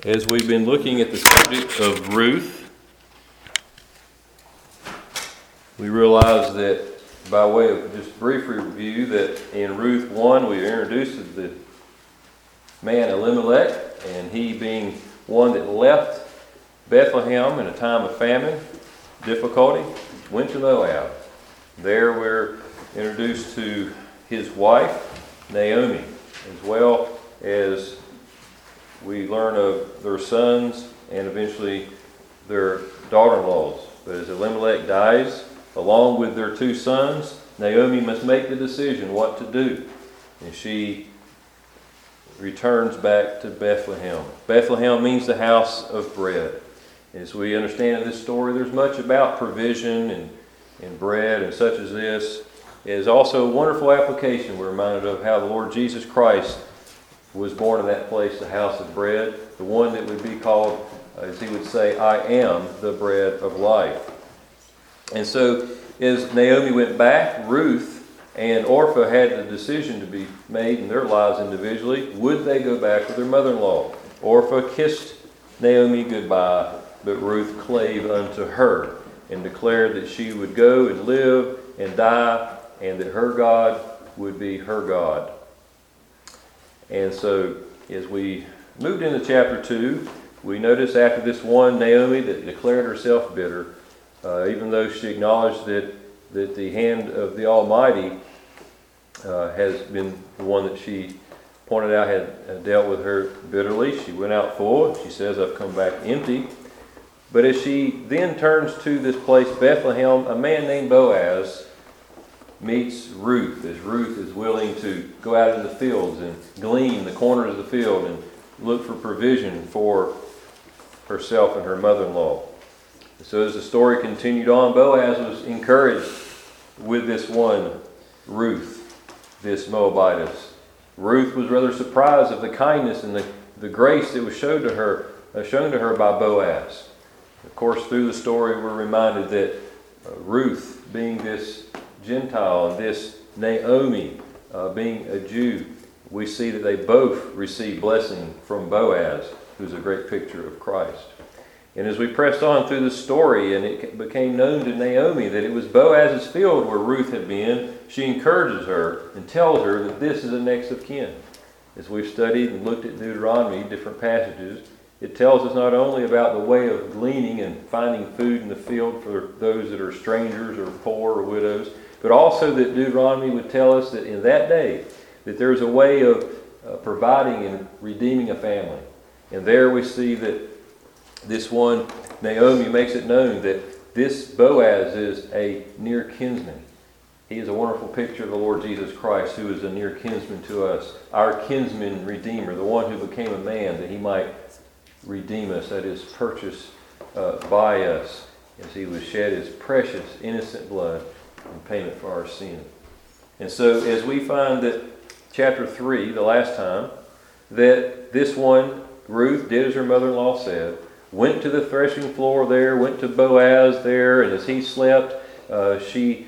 As we've been looking at the subject of Ruth, we realize that by way of just brief review that in Ruth 1 we are introduced to the man Elimelech, and he being one that left Bethlehem in a time of famine, difficulty, went to Moab. There we're introduced to his wife, Naomi, as well as we learn of their sons and eventually their daughter-in-laws. But as Elimelech dies, along with their two sons, Naomi must make the decision what to do. And she returns back to Bethlehem. Bethlehem means the house of bread. As we understand in this story, there's much about provision and bread and such as this. It is also a wonderful application. We're reminded of how the Lord Jesus Christ was born in that place, the house of bread, the one that would be called, as he would say, I am the bread of life. And so as Naomi went back, Ruth and Orpah had the decision to be made in their lives individually. Would they go back with their mother-in-law? Orpah kissed Naomi goodbye, but Ruth clave unto her and declared that she would go and live and die, and that her God would be her God. And so as we moved into chapter 2, we notice after this one Naomi that declared herself bitter, even though she acknowledged that the hand of the Almighty has been the one that she pointed out had dealt with her bitterly. She went out full. She says, I've come back empty. But as she then turns to this place, Bethlehem, a man named Boaz meets Ruth, as Ruth is willing to go out in the fields and glean the corners of the field and look for provision for herself and her mother-in-law. So as the story continued on, Boaz was encouraged with this one, Ruth, this Moabitess. Ruth was rather surprised of the kindness and the grace that was shown to her by Boaz. Of course, through the story, we're reminded that Ruth, being this Gentile, and this Naomi, being a Jew, we see that they both receive blessing from Boaz, who's a great picture of Christ. And as we pressed on through the story, and it became known to Naomi that it was Boaz's field where Ruth had been, she encourages her and tells her that this is the next of kin. As we've studied and looked at Deuteronomy, different passages, it tells us not only about the way of gleaning and finding food in the field for those that are strangers or poor or widows, but also that Deuteronomy would tell us that in that day, that there's a way of providing and redeeming a family. And there we see that this one, Naomi, makes it known that this Boaz is a near kinsman. He is a wonderful picture of the Lord Jesus Christ, who is a near kinsman to us, our kinsman redeemer, the one who became a man that he might redeem us, that is, purchase by us, as he would shed his precious, innocent blood in payment for our sin. And so as we find that chapter 3, the last time, that this one, Ruth, did as her mother-in-law said, went to the threshing floor there, went to Boaz there, and as he slept, she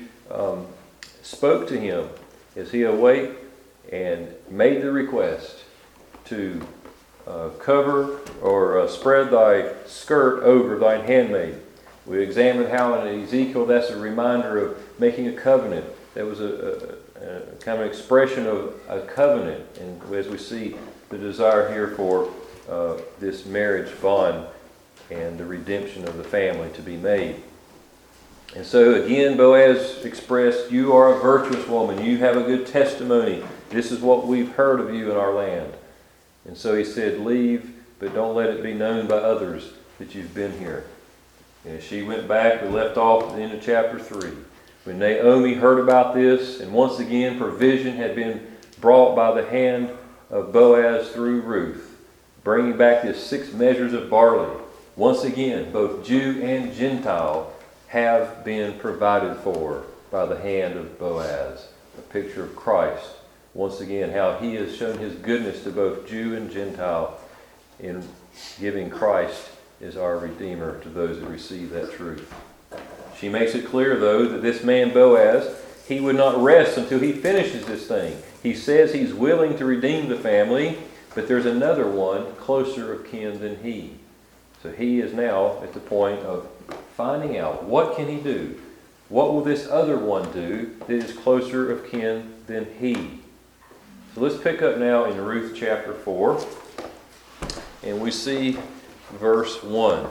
spoke to him as he awake and made the request to cover or spread thy skirt over thine handmaid. We examined how in Ezekiel that's a reminder of making a covenant. That was a kind of expression of a covenant. And as we see the desire here for this marriage bond and the redemption of the family to be made. And so again, Boaz expressed, you are a virtuous woman. You have a good testimony. This is what we've heard of you in our land. And so he said, leave, but don't let it be known by others that you've been here. And she went back. We left off at the end of chapter 3. When Naomi heard about this, and once again provision had been brought by the hand of Boaz through Ruth, bringing back this 6 measures of barley. Once again, both Jew and Gentile have been provided for by the hand of Boaz, a picture of Christ. Once again, how he has shown his goodness to both Jew and Gentile in giving Christ as our Redeemer to those who receive that truth. She makes it clear, though, that this man Boaz, he would not rest until he finishes this thing. He says he's willing to redeem the family, but there's another one closer of kin than he. So he is now at the point of finding out, what can he do? What will this other one do that is closer of kin than he? So let's pick up now in Ruth chapter 4, and we see verse 1.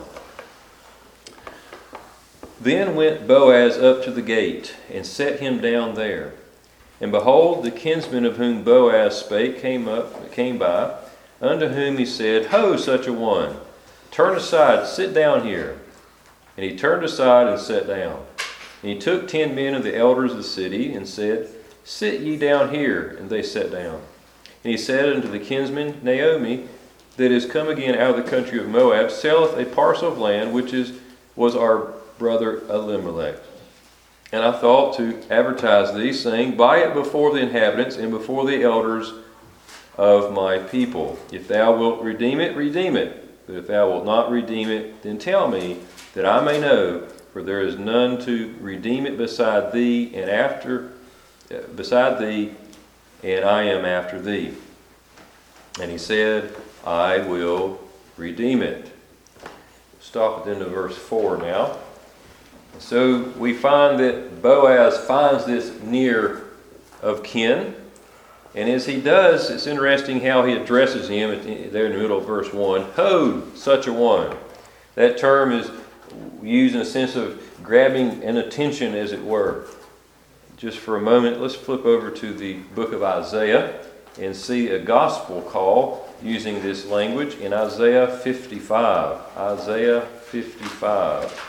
Then went Boaz up to the gate, and set him down there. And behold, the kinsman of whom Boaz spake came by, unto whom he said, Ho, such a one! Turn aside, sit down here. And he turned aside and sat down. And he took 10 men of the elders of the city, and said, Sit ye down here. And they sat down. And he said unto the kinsman, Naomi, that is come again out of the country of Moab, selleth a parcel of land, which was our brother Elimelech. And I thought to advertise thee, saying, Buy it before the inhabitants and before the elders of my people. If thou wilt redeem it, redeem it. But if thou wilt not redeem it, then tell me, that I may know, for there is none to redeem it beside thee, and I am after thee. And he said, I will redeem it. Stop at the end of verse 4 now. So we find that Boaz finds this near of kin. And as he does, it's interesting how he addresses him there in the middle of verse 1. Ho, such a one. That term is used in a sense of grabbing an attention, as it were. Just for a moment, let's flip over to the book of Isaiah and see a gospel call using this language in Isaiah 55. Isaiah 55.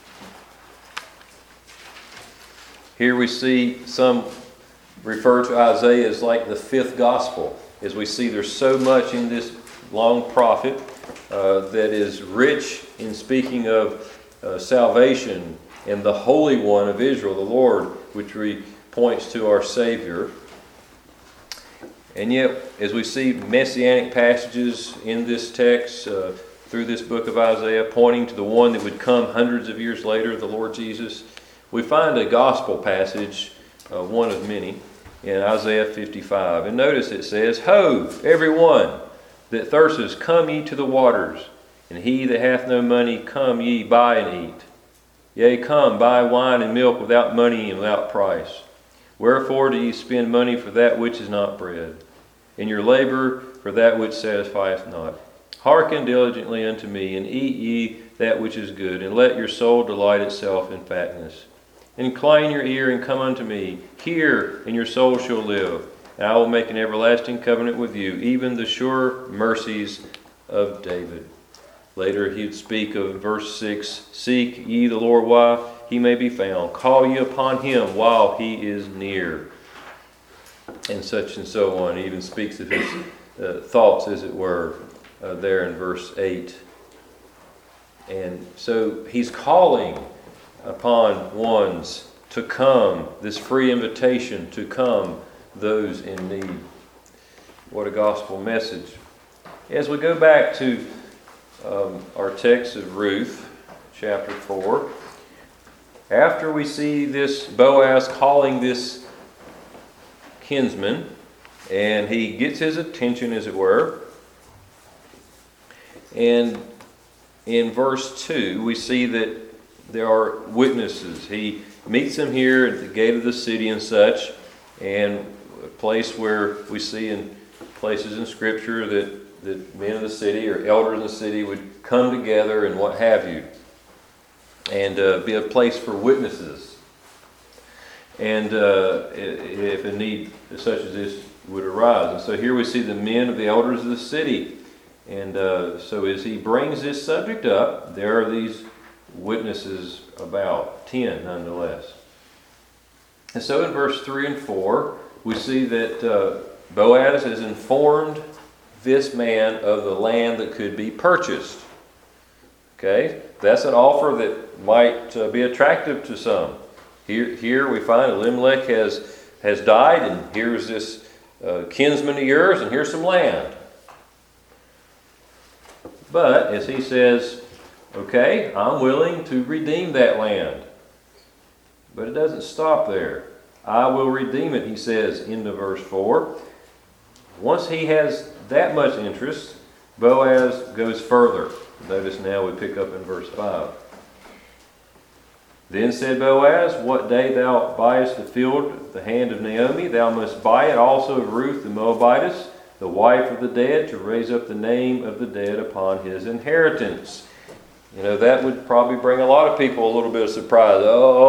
Here we see some refer to Isaiah as like the fifth gospel, as we see there's so much in this long prophet that is rich in speaking of salvation and the Holy One of Israel, the Lord, which points to our Savior. And yet, as we see messianic passages in this text through this book of Isaiah, pointing to the one that would come hundreds of years later, the Lord Jesus, we find a gospel passage, one of many, in Isaiah 55. And notice it says, Ho, everyone that thirsteth, come ye to the waters. And he that hath no money, come ye, buy and eat. Yea, come, buy wine and milk without money and without price. Wherefore do ye spend money for that which is not bread, and your labor for that which satisfieth not? Hearken diligently unto me, and eat ye that which is good, and let your soul delight itself in fatness. Incline your ear and come unto me. Hear, and your soul shall live. And I will make an everlasting covenant with you, even the sure mercies of David. Later he'd speak of verse 6, Seek ye the Lord while he may be found. Call ye upon him while he is near. And so on. He even speaks of his thoughts, as it were, there in verse 8. And so he's calling upon ones to come, this free invitation to come, those in need. What a gospel message. As we go back to our text of Ruth, chapter 4, after we see this Boaz calling this kinsman, and he gets his attention, as it were, and in verse 2 we see that there are witnesses. He meets them here at the gate of the city and such, and a place where we see in places in Scripture that men of the city or elders in the city would come together and what have you, and be a place for witnesses. And if a need such as this would arise. And so here we see the men of the elders of the city. And so as he brings this subject up, there are these witnesses about, 10 nonetheless. And so in verse 3 and 4, we see that Boaz has informed this man of the land that could be purchased. Okay, that's an offer that might be attractive to some. Here we find Elimelech has died, and here's this kinsman of yours, and here's some land. But as he says, okay, I'm willing to redeem that land. But it doesn't stop there. I will redeem it, he says into verse 4. Once he has that much interest, Boaz goes further. Notice now we pick up in verse 5. Then said Boaz, what day thou buyest the field at the hand of Naomi, thou must buy it also of Ruth the Moabitess, the wife of the dead, to raise up the name of the dead upon his inheritance. You know, that would probably bring a lot of people a little bit of surprise.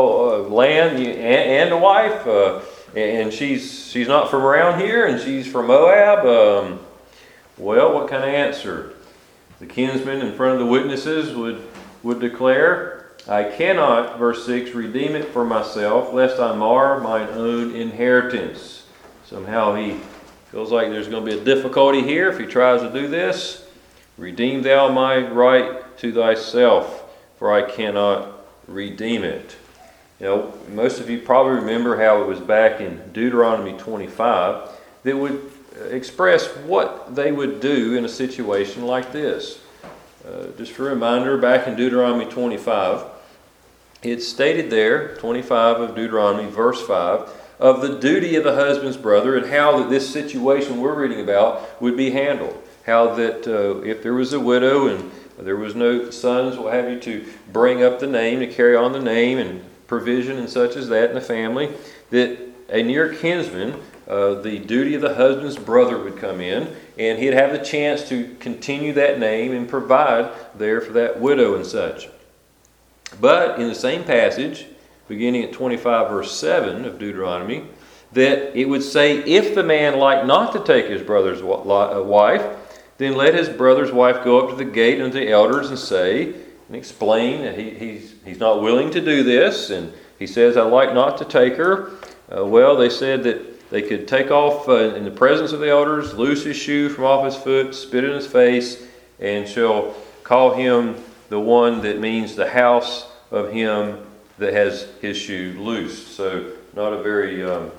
Land and a wife, and she's not from around here, and she's from Moab. Well, what kind of answer? The kinsman in front of the witnesses would declare, I cannot, verse 6, redeem it for myself, lest I mar mine own inheritance. Somehow he feels like there's going to be a difficulty here if he tries to do this. Redeem thou my right to thyself, for I cannot redeem it. You know, most of you probably remember how it was back in Deuteronomy 25 that would express what they would do in a situation like this. Just for a reminder, back in Deuteronomy 25, it's stated there, 25 of Deuteronomy, verse 5, of the duty of the husband's brother and how that this situation we're reading about would be handled. How that if there was a widow and there was no sons, what have you, to bring up the name, to carry on the name and provision and such as that in the family, that a near kinsman, the duty of the husband's brother would come in, and he'd have the chance to continue that name and provide there for that widow and such. But in the same passage, beginning at 25 verse 7 of Deuteronomy, that it would say, if the man like not to take his brother's wife, then let his brother's wife go up to the gate unto the elders and say, and explain that he's not willing to do this, and he says, I like not to take her. Well, they said that they could take off in the presence of the elders, loose his shoe from off his foot, spit in his face, and shall call him the one that means the house of him that has his shoe loose. So not a very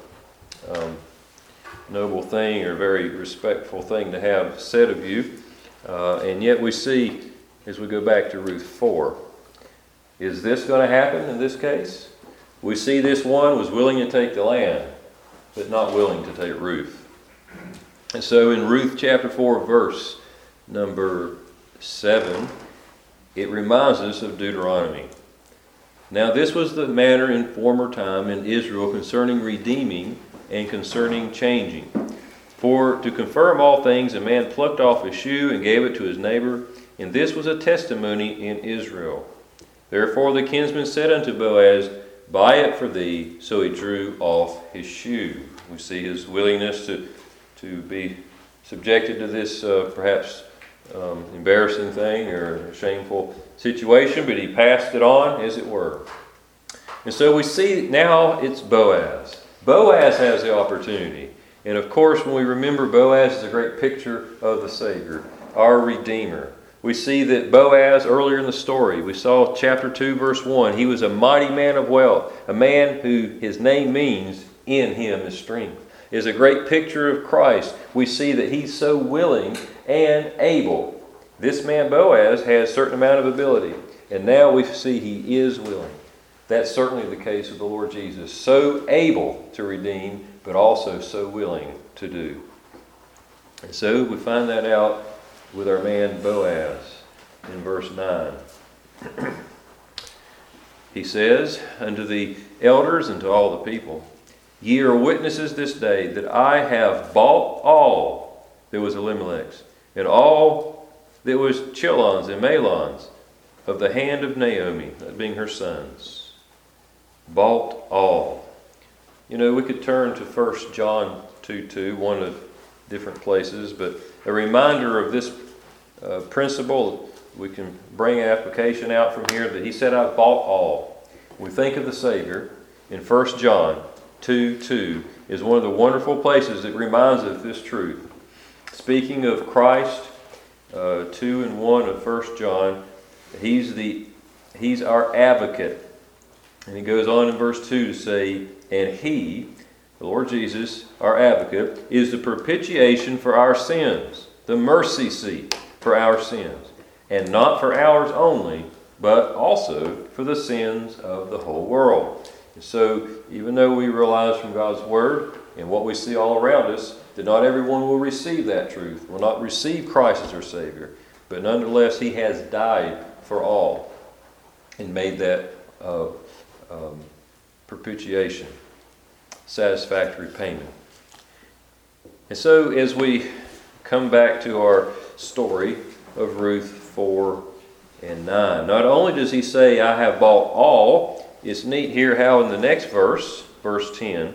noble thing or very respectful thing to have said of you. And yet we see, as we go back to Ruth 4, is this going to happen in this case? We see this one was willing to take the land, but not willing to take Ruth. And so in Ruth chapter 4, verse number 7, it reminds us of Deuteronomy. Now this was the manner in former time in Israel concerning redeeming and concerning changing. For to confirm all things, a man plucked off his shoe and gave it to his neighbor, and this was a testimony in Israel. Therefore the kinsman said unto Boaz, buy it for thee. So he drew off his shoe. We see his willingness to be subjected to this perhaps embarrassing thing or shameful situation, but he passed it on, as it were. And so we see now it's Boaz. Boaz has the opportunity. And of course, when we remember Boaz is a great picture of the Savior, our Redeemer. We see that Boaz, earlier in the story, we saw chapter 2, verse 1, he was a mighty man of wealth, a man who his name means, in him is strength. Is a great picture of Christ. We see that he's so willing and able. This man Boaz has a certain amount of ability, and now we see he is willing. That's certainly the case of the Lord Jesus. So able to redeem, but also so willing to do. And so we find that out with our man Boaz in verse 9. He says, unto the elders and to all the people, ye are witnesses this day that I have bought all that was Elimelech's, and all that was Chilon's and Mahlon's, of the hand of Naomi, that being her sons. Bought all. You know, we could turn to 1 John 2:2, one of different places, but a reminder of this principle, we can bring an application out from here that he said, I've bought all. We think of the Savior in 1 John 2:2 is one of the wonderful places that reminds us of this truth. Speaking of Christ, 2 and 1 of 1 John, he's our advocate. And he goes on in verse 2 to say, and he, the Lord Jesus, our advocate, is the propitiation for our sins, the mercy seat for our sins, and not for ours only, but also for the sins of the whole world. And so, even though we realize from God's Word and what we see all around us, that not everyone will receive that truth, will not receive Christ as their Savior. But nonetheless, He has died for all and made that propitiation, satisfactory payment. And so as we come back to our story of Ruth 4 and 9, not only does he say, I have bought all, it's neat here how in the next verse, verse 10,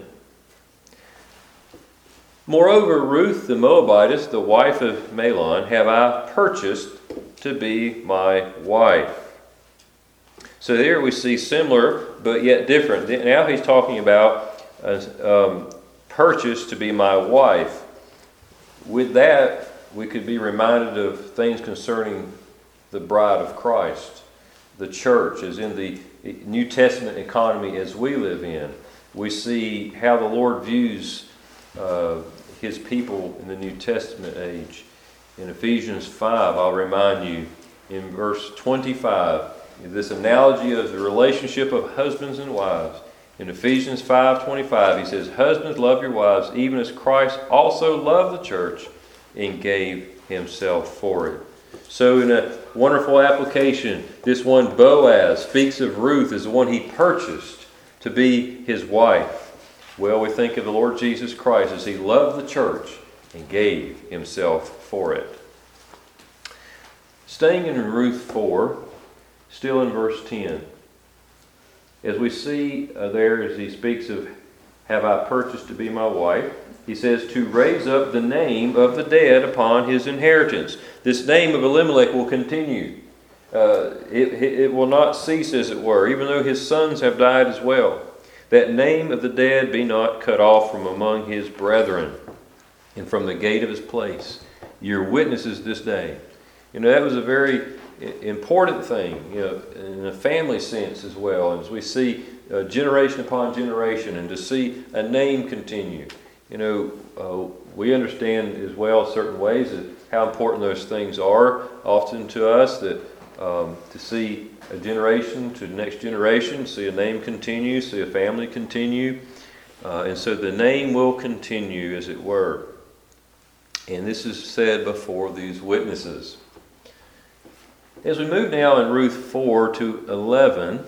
moreover, Ruth the Moabitess, the wife of Mahlon, have I purchased to be my wife. So there we see similar but yet different. Now he's talking about purchased to be my wife. With that, we could be reminded of things concerning the bride of Christ, the church, as in the New Testament economy as we live in. We see how the Lord views His people in the New Testament age. In Ephesians 5, I'll remind you, in verse 25, this analogy of the relationship of husbands and wives. In Ephesians 5:25, he says, husbands, love your wives, even as Christ also loved the church and gave himself for it. So in a wonderful application, this one Boaz speaks of Ruth as the one he purchased to be his wife. Well, we think of the Lord Jesus Christ as he loved the church and gave himself for it. Staying in Ruth 4, still in verse 10, as we see there as he speaks of, have I purchased to be my wife, he says, to raise up the name of the dead upon his inheritance. This name of Elimelech will continue. It will not cease, as it were, even though his sons have died as well. That name of the dead be not cut off from among his brethren and from the gate of his place. You're witnesses this day. That was a very important thing, in a family sense as well. And as we see generation upon generation, and to see a name continue. We understand as well certain ways that how important those things are often to us, that to see a generation to the next generation, see a name continue, see a family continue. And so the name will continue, as it were. And this is said before these witnesses. As we move now in Ruth 4 to 11,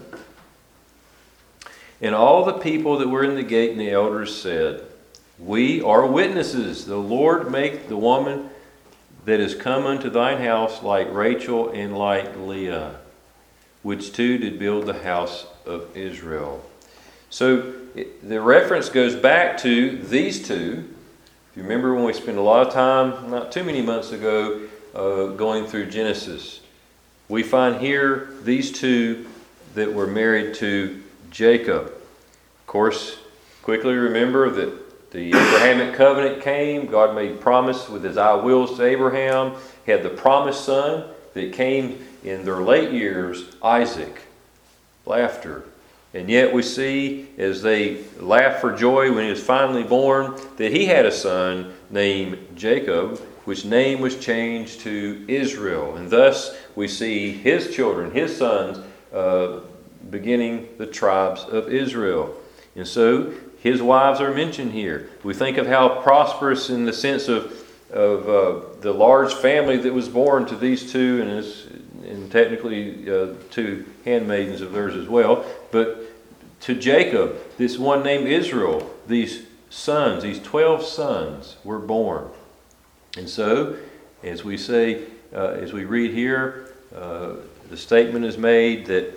and all the people that were in the gate and the elders said, we are witnesses. The Lord make the woman that is come unto thine house like Rachel and like Leah, which two did build the house of Israel. So the reference goes back to these two. If you remember when we spent a lot of time, not too many months ago, going through Genesis, we find here these two that were married to Jacob. Of course, quickly remember that the Abrahamic covenant came. God made promise with his I wills to Abraham. He had the promised son that came in their late years, Isaac. Laughter. And yet we see as they laughed for joy when he was finally born that he had a son named Jacob, which name was changed to Israel. And thus we see his children, his sons, beginning the tribes of Israel. And so his wives are mentioned here. We think of how prosperous in the sense of the large family that was born to these two, and technically two handmaidens of theirs as well. But to Jacob, this one named Israel, these sons, these 12 sons were born. And so, as we say, as we read here, the statement is made that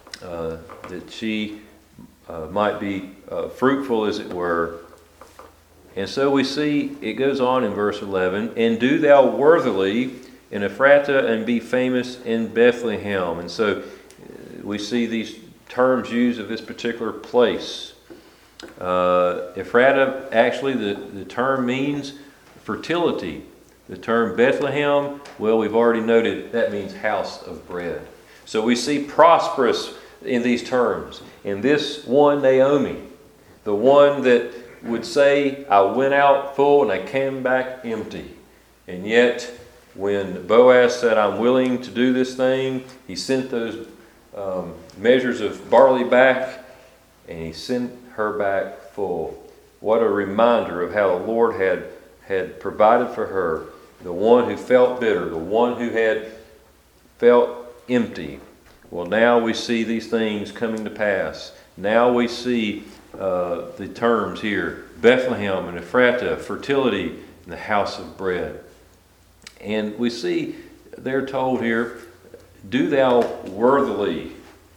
she might be fruitful, as it were. And so we see, it goes on in verse 11, and do thou worthily in Ephratah and be famous in Bethlehem. And so we see these terms used of this particular place. Ephratah, actually the term means fertility. The term Bethlehem, well, we've already noted that means house of bread. So we see prosperous in these terms. And this one, Naomi, the one that would say, I went out full and I came back empty. And yet, when Boaz said, I'm willing to do this thing, he sent those measures of barley back, and he sent her back full. What a reminder of how the Lord had provided for her, the one who felt bitter, the one who had felt empty. Well, now we see these things coming to pass. Now we see the terms here, Bethlehem and Ephratah, fertility in the house of bread. And we see they're told here, do thou worthily.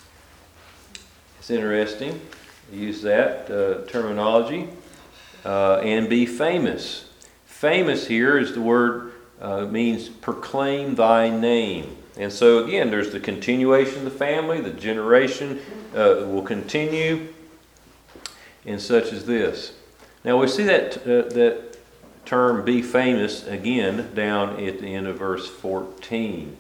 It's interesting. Use that terminology. And be famous. Famous here is the word means proclaim thy name. And so again, there's the continuation of the family, the generation will continue, and such as this. Now we see that term be famous again down at the end of verse 14.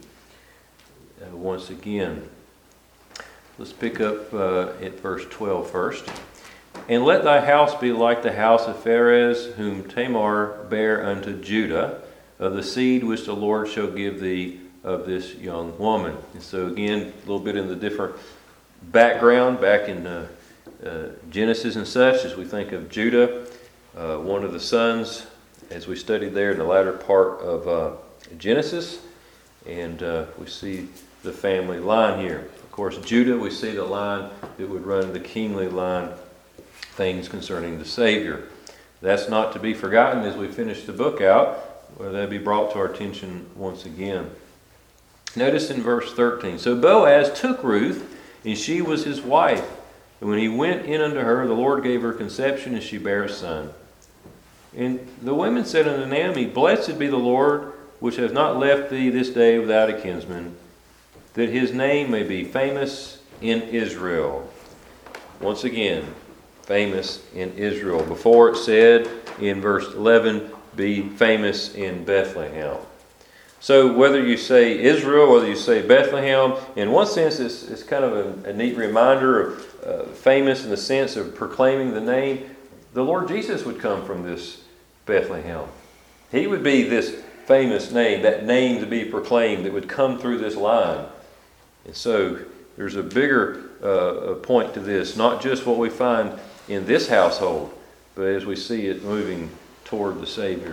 Once again, let's pick up at verse 12 first. And let thy house be like the house of Pharez, whom Tamar bare unto Judah, of the seed which the Lord shall give thee of this young woman. And so again, a little bit in the different background, back in Genesis and such, as we think of Judah, one of the sons, as we studied there in the latter part of Genesis, and we see the family line here. Of course, Judah, we see the line that would run the kingly line, things concerning the Savior. That's not to be forgotten as we finish the book out, where they'll be brought to our attention once again. Notice in verse 13, so Boaz took Ruth, and she was his wife. And when he went in unto her, the Lord gave her conception, and she bare a son. And the women said unto Naomi, Blessed be the Lord, which hath not left thee this day without a kinsman, that his name may be famous in Israel. Once again, famous in Israel. Before it said in verse 11, be famous in Bethlehem. So whether you say Israel, whether you say Bethlehem, in one sense it's kind of a neat reminder of famous in the sense of proclaiming the name. The Lord Jesus would come from this Bethlehem. He would be this famous name, that name to be proclaimed that would come through this line. And so there's a bigger point to this, not just what we find in this household, but as we see it moving toward the Savior.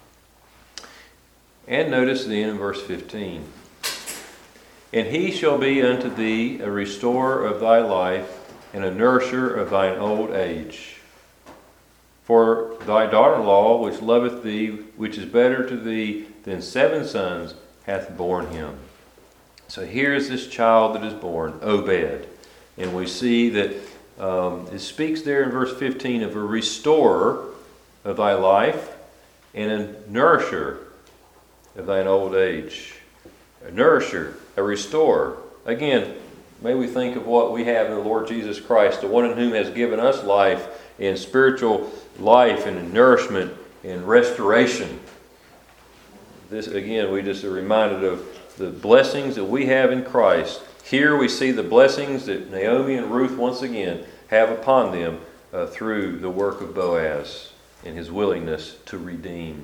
And notice the end of verse 15. And he shall be unto thee a restorer of thy life, and a nourisher of thine old age. For thy daughter-in-law, which loveth thee, which is better to thee than 7 sons, hath borne him. So here is this child that is born, Obed. And we see that it speaks there in verse 15 of a restorer of thy life and a nourisher of thine old age. A nourisher, a restorer. Again, may we think of what we have in the Lord Jesus Christ, the one in whom has given us life and spiritual life and nourishment and restoration. This, again, we just are reminded of the blessings that we have in Christ. Here we see the blessings that Naomi and Ruth once again have upon them through the work of Boaz and his willingness to redeem.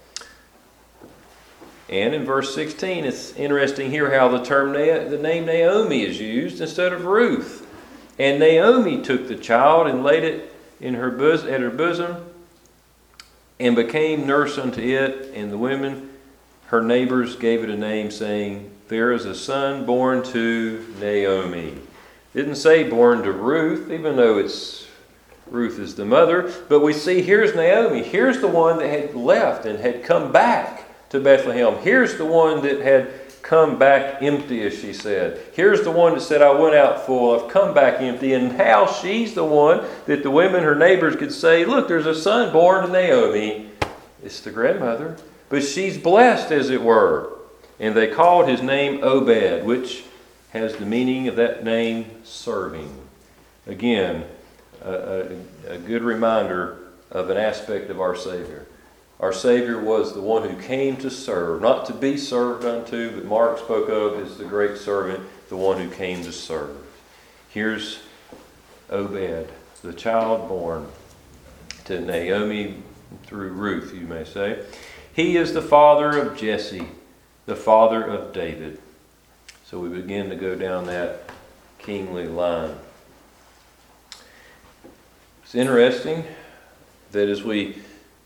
And in verse 16, it's interesting here how the name Naomi is used instead of Ruth. And Naomi took the child and laid it in her at her bosom, and became nurse unto it. And the women, her neighbors, gave it a name, saying, There is a son born to Naomi. Didn't say born to Ruth, even though Ruth is the mother. But we see here's Naomi. Here's the one that had left and had come back to Bethlehem. Here's the one that had come back empty, as she said. Here's the one that said, I went out full, I've come back empty. And now she's the one that the women, her neighbors, could say, look, there's a son born to Naomi. It's the grandmother. But she's blessed, as it were. And they called his name Obed, which has the meaning of that name, serving. Again, a good reminder of an aspect of our Savior. Our Savior was the one who came to serve, not to be served unto, but Mark spoke of as the great servant, the one who came to serve. Here's Obed, the child born to Naomi through Ruth, you may say. He is the father of Jesse, the father of David. So we begin to go down that kingly line. It's interesting that as we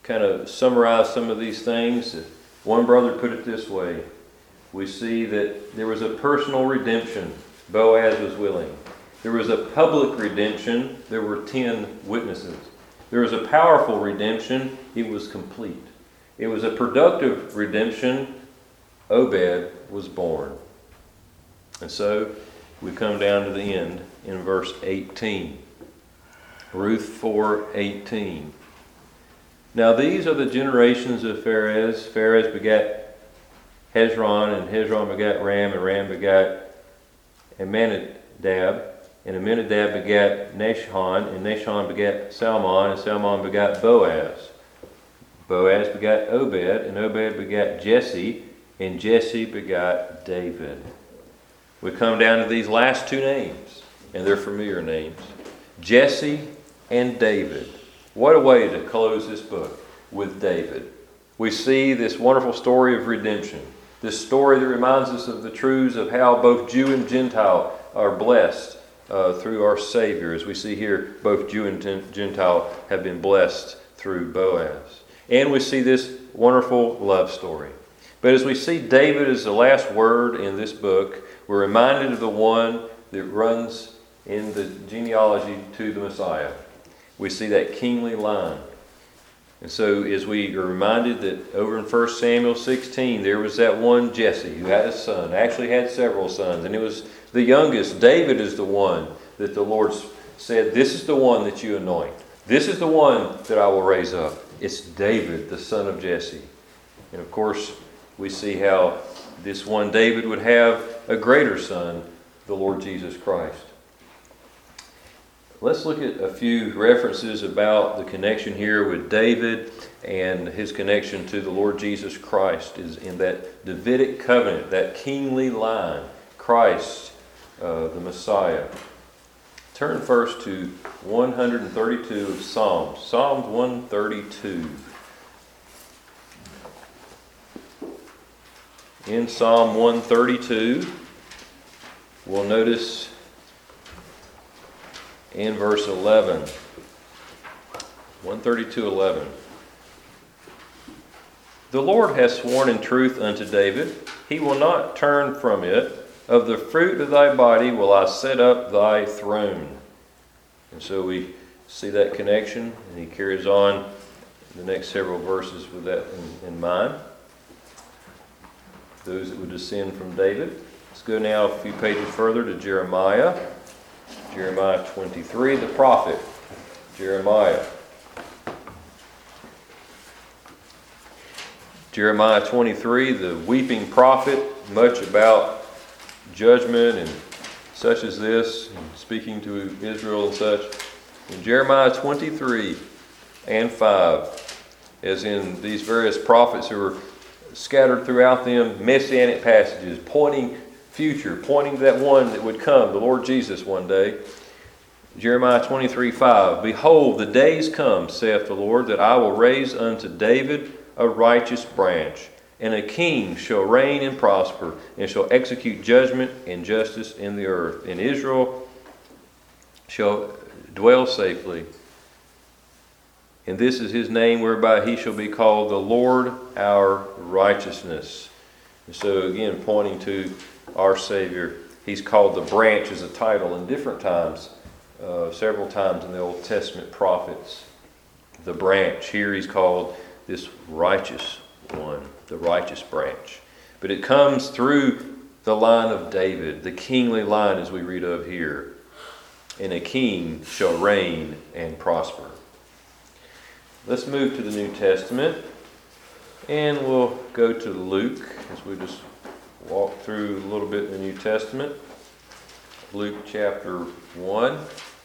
kind of summarize some of these things. One brother put it this way. We see that there was a personal redemption. Boaz was willing. There was a public redemption. There were 10 witnesses. There was a powerful redemption. It was complete. It was a productive redemption. Obed was born. And so we come down to the end in verse 18. Ruth 4:18. Now these are the generations of Pharez. Pharez begat Hezron, and Hezron begat Ram, and Ram begat Amminadab, and Amminadab begat Nahshon, and Nahshon begat Salmon, and Salmon begat Boaz. Boaz begat Obed, and Obed begat Jesse, and Jesse begat David. We come down to these last two names, and they're familiar names. Jesse and David. What a way to close this book with David. We see this wonderful story of redemption. This story that reminds us of the truths of how both Jew and Gentile are blessed through our Savior. As we see here, both Jew and Gentile have been blessed through Boaz. And we see this wonderful love story. But as we see David as the last word in this book, we're reminded of the one that runs in the genealogy to the Messiah. We see that kingly line. And so as we are reminded that over in 1 Samuel 16, there was that one Jesse who had a son, actually had several sons, and it was the youngest. David is the one that the Lord said, this is the one that you anoint. This is the one that I will raise up. It's David, the son of Jesse. And of course, we see how this one David would have a greater son, the Lord Jesus Christ. Let's look at a few references about the connection here with David and his connection to the Lord Jesus Christ is in that Davidic covenant, that kingly line, Christ, the Messiah. Turn first to 132 of Psalms. Psalms 132. In Psalm 132, we'll notice in verse 11, 132:11. The Lord has sworn in truth unto David, he will not turn from it. Of the fruit of thy body will I set up thy throne. And so we see that connection, and he carries on the next several verses with that in mind. Those that would descend from David. Let's go now a few pages further to Jeremiah. Jeremiah 23, the prophet. Jeremiah 23, the weeping prophet, much about judgment and such as this, and speaking to Israel and such. In Jeremiah 23 and 5, as in these various prophets who are scattered throughout them, messianic passages, pointing future, pointing to that one that would come, the Lord Jesus one day. Jeremiah 23:5. Behold, the days come, saith the Lord, that I will raise unto David a righteous branch, and a king shall reign and prosper, and shall execute judgment and justice in the earth. And Israel shall dwell safely. And this is his name whereby he shall be called the Lord our righteousness. And so again, pointing to our Savior. He's called the branch as a title in different times, several times in the Old Testament prophets. The branch. Here he's called this righteous one, the righteous branch. But it comes through the line of David, the kingly line as we read of here. And a king shall reign and prosper. Let's move to the New Testament, and we'll go to Luke as we just walk through a little bit in the New Testament. Luke chapter 1.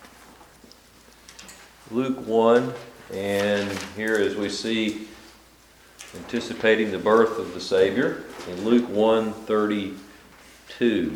Luke 1, and here as we see anticipating the birth of the Savior in Luke 1:32.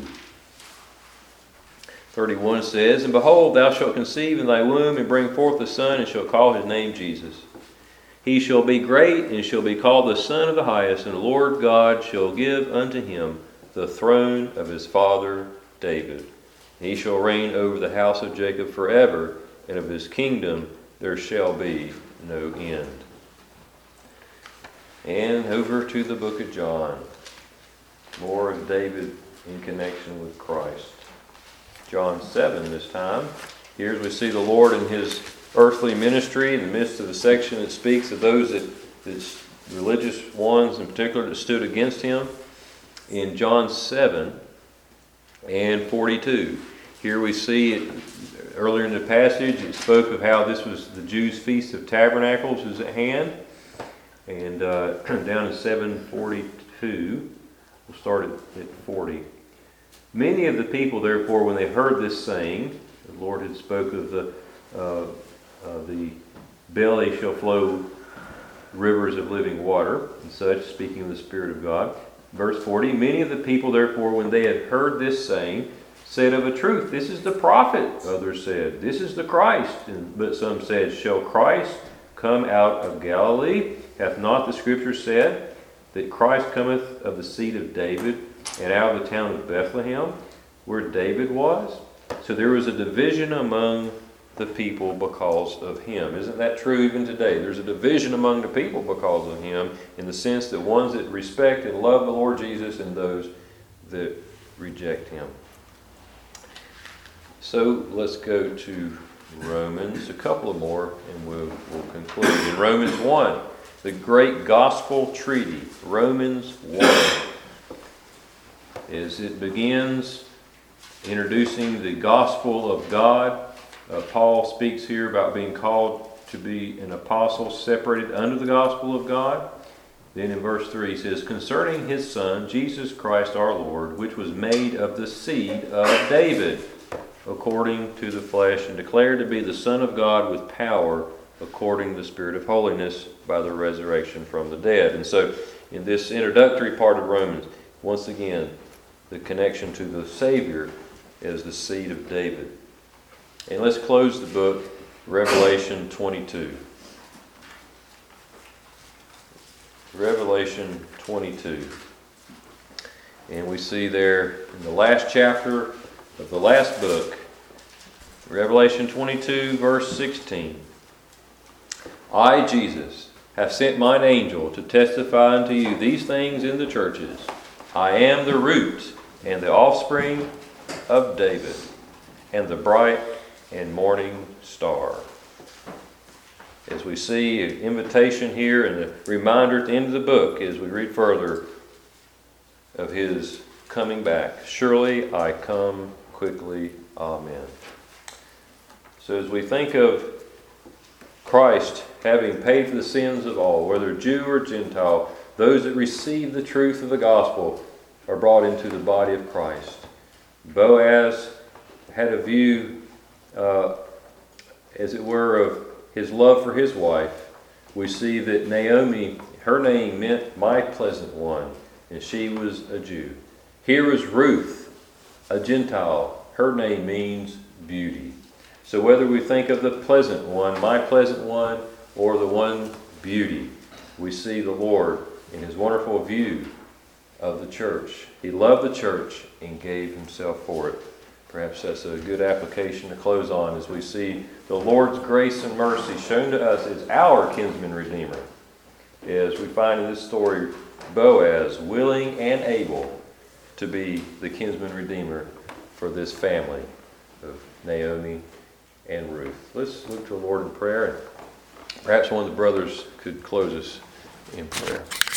31 says, And behold, thou shalt conceive in thy womb, and bring forth a son, and shall call his name Jesus. He shall be great, and shall be called the Son of the Highest, and the Lord God shall give unto him the throne of his father David. He shall reign over the house of Jacob forever, and of his kingdom there shall be no end. And over to the book of John. More of David in connection with Christ. John 7 this time. Here we see the Lord in his earthly ministry in the midst of a section that speaks of those that religious ones in particular that stood against him. In John 7 and 42. Here we see it earlier in the passage, it spoke of how this was the Jews' Feast of Tabernacles was at hand. And down in 7:42, we'll start at 40. Many of the people, therefore, when they heard this saying, the Lord had spoke of the belly shall flow rivers of living water, and such, speaking of the Spirit of God. Verse 40, many of the people, therefore, when they had heard this saying, said of a truth, this is the prophet. Others said, this is the Christ. But some said, shall Christ come out of Galilee? Hath not the Scripture said that Christ cometh of the seed of David and out of the town of Bethlehem, where David was? So there was a division among the people because of him. Isn't that true even today? There's a division among the people because of him, in the sense that ones that respect and love the Lord Jesus and those that reject him. So let's go to Romans, a couple of more, and we'll conclude. In Romans 1, the great gospel treaty, Romans 1, as it begins introducing the gospel of God. Paul speaks here about being called to be an apostle separated under the gospel of God. Then in verse 3 he says, concerning his Son, Jesus Christ our Lord, which was made of the seed of David, according to the flesh, and declared to be the Son of God with power, according to the Spirit of holiness, by the resurrection from the dead. And so in this introductory part of Romans, once again, the connection to the Savior as the seed of David. And let's close the book, Revelation 22. Revelation 22. And we see there in the last chapter of the last book, Revelation 22, verse 16. I, Jesus, have sent mine angel to testify unto you these things in the churches. I am the root and the offspring of David, and the bright and morning star. As we see an invitation here and a reminder at the end of the book as we read further of his coming back. Surely I come quickly. Amen. So as we think of Christ having paid for the sins of all, whether Jew or Gentile, those that receive the truth of the gospel are brought into the body of Christ. Boaz had a view, as it were, of his love for his wife. We see that Naomi, her name meant my pleasant one, and she was a Jew. Here is Ruth, a Gentile. Her name means beauty. So whether we think of the pleasant one, my pleasant one, or the one beauty, we see the Lord in his wonderful view of the church. He loved the church and gave himself for it. Perhaps that's a good application to close on as we see the Lord's grace and mercy shown to us as our kinsman redeemer. As we find in this story, Boaz willing and able to be the kinsman redeemer for this family of Naomi and Ruth. Let's look to the Lord in prayer, and perhaps one of the brothers could close us in prayer.